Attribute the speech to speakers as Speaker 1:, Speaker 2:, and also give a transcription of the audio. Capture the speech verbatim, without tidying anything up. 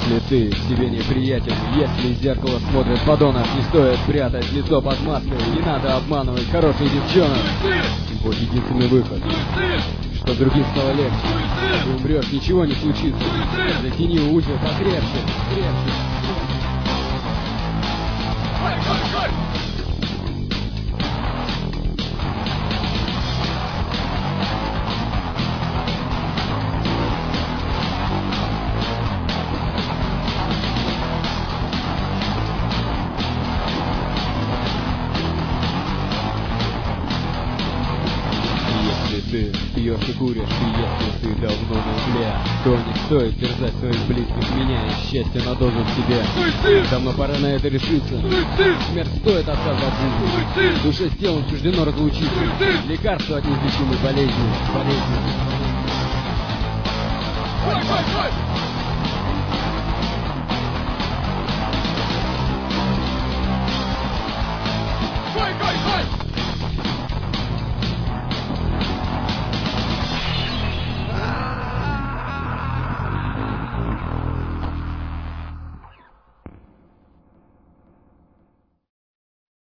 Speaker 1: Если ты себе неприятен, если в зеркало смотрит подонок, не стоит прятать лицо под маской, не надо обманывать хороших девчонок. Вот единственный выход, что другим стало легче. Ты умрешь, ничего не случится. Затяни узел покрепче, крепче. Ты пьешь и куришь, и если ты давно на угле, то не стоит терзать своих близких, меняя счастье на дозу в себе. Давно пора на это решиться. Смерть стоит отказа от жизни. Душе с телом суждено разлучиться. Лекарство от неизлечимой болезни. болезни.